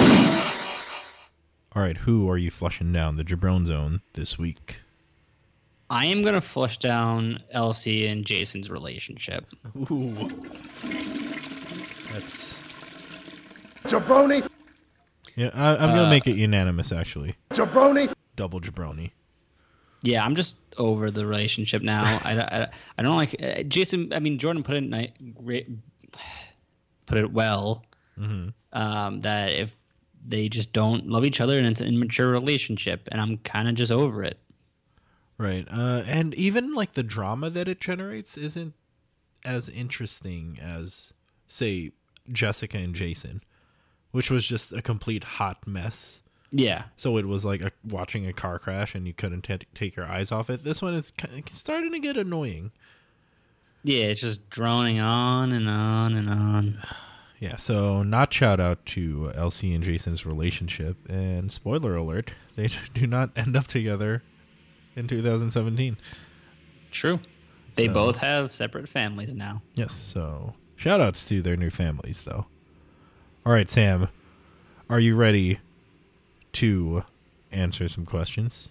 S2: All right, who are you flushing down the jabron zone this week?
S1: I am gonna flush down Elsie and Jason's relationship.
S2: Ooh, that's
S8: Jabroni,
S2: yeah. I'm gonna make it unanimous, actually.
S8: jabroni.
S2: Double jabroni.
S1: Yeah, I'm just over the relationship now. I don't like Jason. I mean, Jordan put it well.
S2: Mm-hmm.
S1: That if they just don't love each other and it's an immature relationship, and I'm kind of just over it.
S2: Right. And even like the drama that it generates isn't as interesting as, say, Jessica and Jason, which was just a complete hot mess.
S1: Yeah.
S2: So it was like watching a car crash and you couldn't take your eyes off it. This one is starting to get annoying.
S1: Yeah, it's just droning on and on and on.
S2: Yeah, so not shout out to Elsie and Jason's relationship. And spoiler alert, they do not end up together in 2017.
S1: True. They
S2: So-
S1: both have separate families now.
S2: Yes, so shout outs to their new families, though. All right, Sam, are you ready to answer some questions?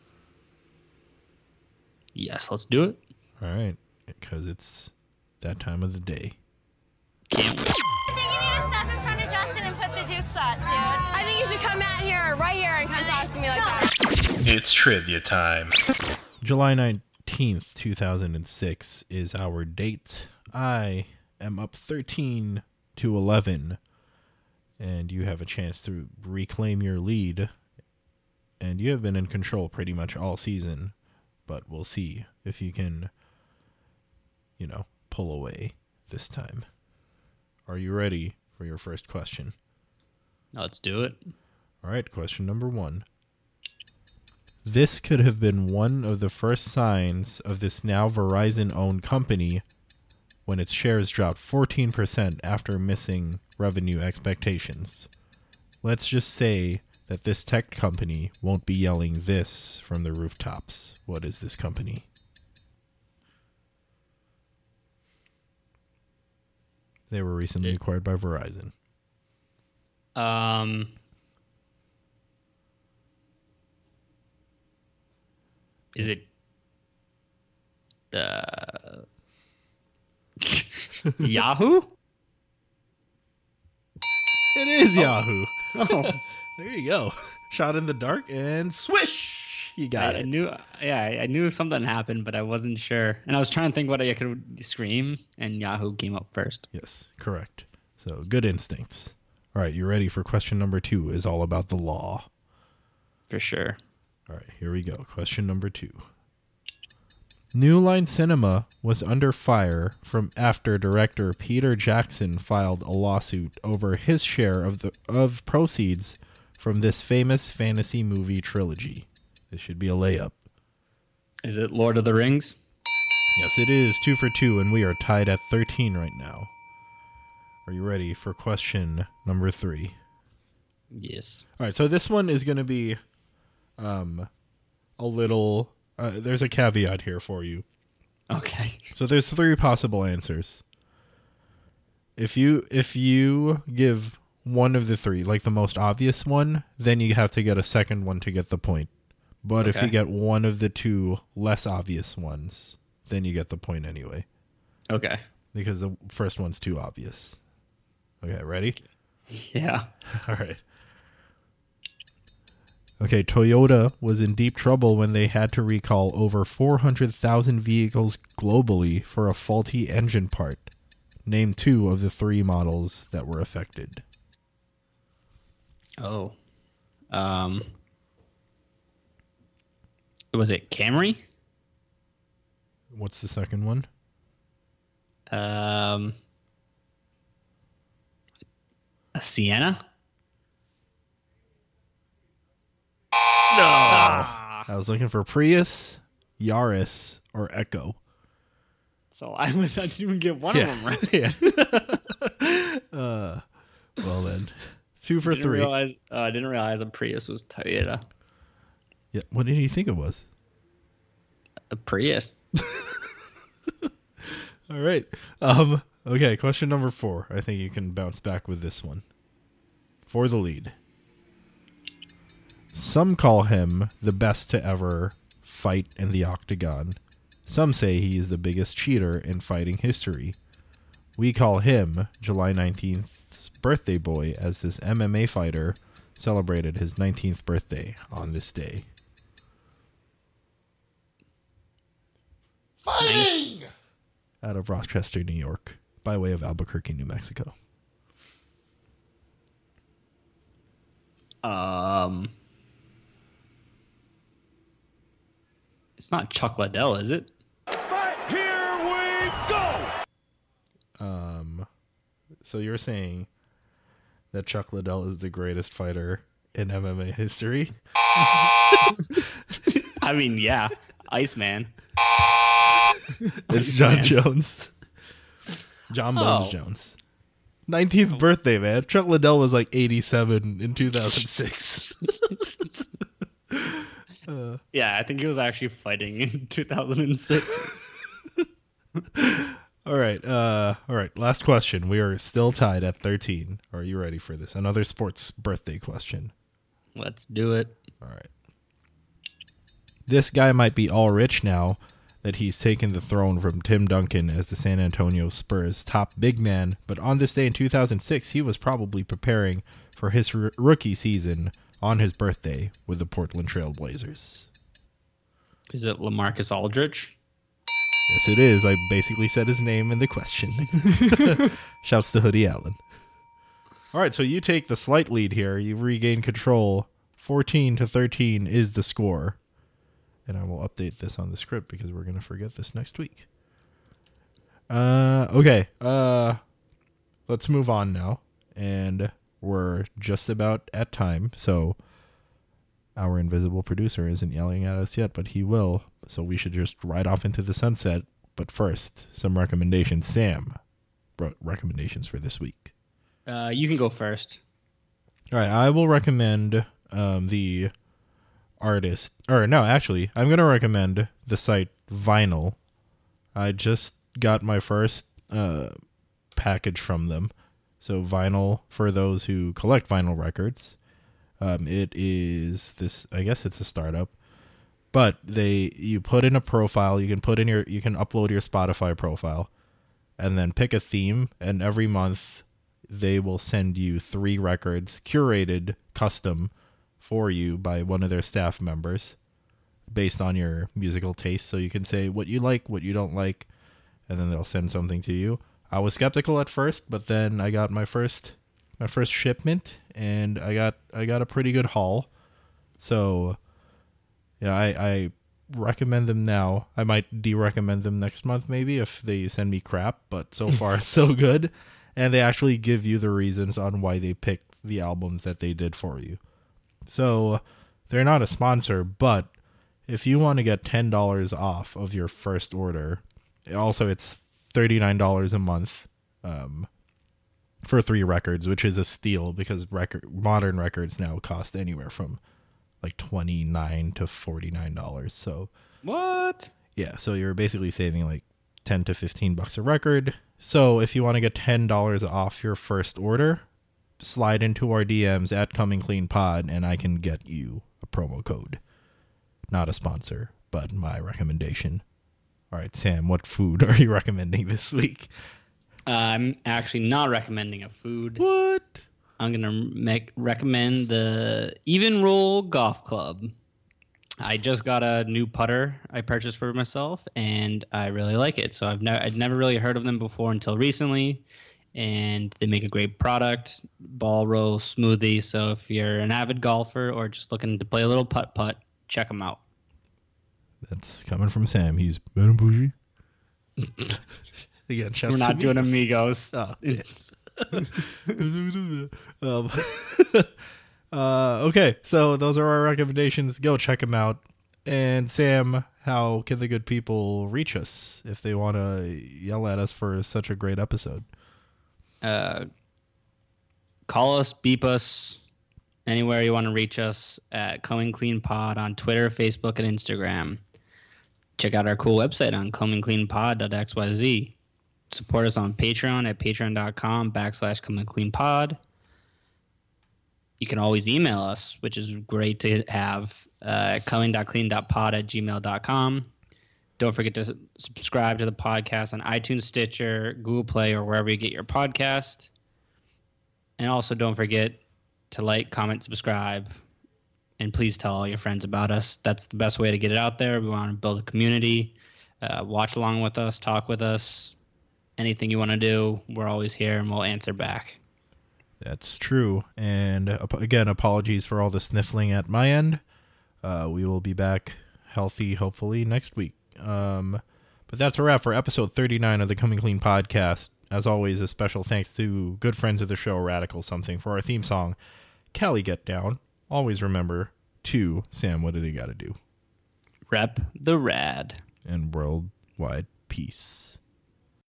S1: Yes, let's do it.
S2: All right, because it's that time of the day.
S1: Can't wait.
S10: I think you need to step in front of Justin and put the dukes up, dude. I think you should come out here, right here, and come talk to me like that.
S6: It's trivia time.
S2: July 19th, 2006 is our date. I am up 13-11, and you have a chance to reclaim your lead. And you have been in control pretty much all season, but we'll see if you can, pull away this time. Are you ready for your first question?
S1: Let's do it.
S2: All right, question number 1. This could have been one of the first signs of this now Verizon-owned company when its shares dropped 14% after missing revenue expectations. Let's just say that this tech company won't be yelling this from the rooftops. What is this company? They were recently acquired by Verizon.
S1: Is it Yahoo?
S2: It is Yahoo.
S1: Oh.
S2: There you go. Shot in the dark and swish. You got
S1: I
S2: it.
S1: knew, I knew something happened, but I wasn't sure. And I was trying to think what I could scream, and Yahoo came up first.
S2: Yes, correct. So good instincts. All right, you ready for question number 2? Is all about the law.
S1: For sure.
S2: All right, here we go. Question number 2. New Line Cinema was under fire from after director Peter Jackson filed a lawsuit over his share of proceeds from this famous fantasy movie trilogy. This should be a layup.
S1: Is it Lord of the Rings?
S2: Yes, it is. 2 for 2, and we are tied at 13 right now. Are you ready for question number 3?
S1: Yes.
S2: All right, so this one is going to be a little... there's a caveat here for you.
S1: Okay.
S2: So there's 3 possible answers. If you give one of the 3, like the most obvious one, then you have to get a second one to get the point. But if you get one of the 2 less obvious ones, then you get the point anyway.
S1: Okay.
S2: Because the first one's too obvious. Okay, ready?
S1: Yeah.
S2: All right. Okay, Toyota was in deep trouble when they had to recall over 400,000 vehicles globally for a faulty engine part. Name 2 of the 3 models that were affected.
S1: Oh. Was it Camry?
S2: What's the second one?
S1: A Sienna?
S2: No. I was looking for Prius, Yaris, or Echo.
S1: So I didn't even get one of them right.
S2: Yeah. Well then, 2 for 3.
S1: I didn't realize a Prius was Toyota.
S2: Yeah. What did you think it was?
S1: A Prius.
S2: All right. Okay, question number 4. I think you can bounce back with this one. For the lead. Some call him the best to ever fight in the octagon. Some say he is the biggest cheater in fighting history. We call him July 19th's birthday boy, as this MMA fighter celebrated his 19th birthday on this day.
S8: Fighting!
S2: Out of Rochester, New York, by way of Albuquerque, New Mexico.
S1: It's not Chuck Liddell, is it?
S7: Here we go!
S2: So you're saying that Chuck Liddell is the greatest fighter in MMA history?
S1: I mean, yeah. Iceman.
S2: It's John Jones. John Bones Jones. 19th birthday, man. Chuck Liddell was like 87 in 2006.
S1: Yeah, I think he was actually fighting in 2006.
S2: All right. Last question. We are still tied at 13. Are you ready for this? Another sports birthday question.
S1: Let's do it.
S2: All right. This guy might be all rich now that he's taken the throne from Tim Duncan as the San Antonio Spurs top big man, but on this day in 2006, he was probably preparing for his rookie season on his birthday with the Portland Trail Blazers.
S1: Is it LaMarcus Aldridge?
S2: Yes, it is. I basically said his name in the question. Shouts to Hoodie Allen. All right, so you take the slight lead here. You regain control. 14-13 is the score. And I will update this on the script because we're going to forget this next week. Okay. Let's move on now. And we're just about at time. So our invisible producer isn't yelling at us yet, but he will. So we should just ride off into the sunset. But first, some recommendations. Sam, recommendations for this week.
S1: You can go first.
S2: All right. I will recommend the artist. Or no, actually, I'm going to recommend the site Vinyl. I just got my first package from them. So Vinyl, for those who collect vinyl records, it is this, I guess it's a startup, but you put in a profile, you can upload your Spotify profile and then pick a theme, and every month they will send you 3 records curated custom for you by one of their staff members based on your musical taste. So you can say what you like, what you don't like, and then they'll send something to you. I was skeptical at first, but then I got my first shipment, and I got a pretty good haul. So yeah, I recommend them now. I might de-recommend them next month maybe if they send me crap, but so far it's so good. And they actually give you the reasons on why they picked the albums that they did for you. So they're not a sponsor, but if you want to get $10 off of your first order, also it's $39 a month for 3 records, which is a steal because modern records now cost anywhere from like $29 to $49. So
S1: What?
S2: yeah, so you're basically saving like $10 to $15 a record. So if you want to get $10 off your first order, slide into our DMs at Coming Clean Pod, and I can get you a promo code. Not a sponsor, but my recommendation. All right, Sam, what food are you recommending this week?
S1: I'm actually not recommending a food.
S2: What?
S1: I'm gonna recommend the Even Roll Golf Club. I just got a new putter I purchased for myself, and I really like it. So I'd never really heard of them before until recently, and they make a great product, ball roll, smoothie. So if you're an avid golfer or just looking to play a little putt-putt, check them out.
S2: That's coming from Sam. He's Madame Bougie. Again,
S1: We're not doing amigos.
S2: Oh, okay, so those are our recommendations. Go check them out. And Sam, how can the good people reach us if they want to yell at us for such a great episode?
S1: Call us, beep us, anywhere you want to reach us at Coming Clean Pod on Twitter, Facebook, and Instagram. Check out our cool website on comingcleanpod.xyz. Support us on Patreon at patreon.com/comingcleanpod. You can always email us, which is great to have, coming.clean.pod@gmail.com. Don't forget to subscribe to the podcast on iTunes, Stitcher, Google Play, or wherever you get your podcast. And also don't forget to like, comment, subscribe, and please tell all your friends about us. That's the best way to get it out there. We want to build a community. Watch along with us, talk with us. Anything you want to do, we're always here and we'll answer back.
S2: That's true. And again, apologies for all the sniffling at my end. We will be back healthy, hopefully, next week. But that's a wrap for episode 39 of the Coming Clean podcast. As always, a special thanks to good friends of the show, Radical Something, for our theme song, Cali Get Down. Always remember to, Sam, what do they got to do?
S1: Rep the rad.
S2: And worldwide peace.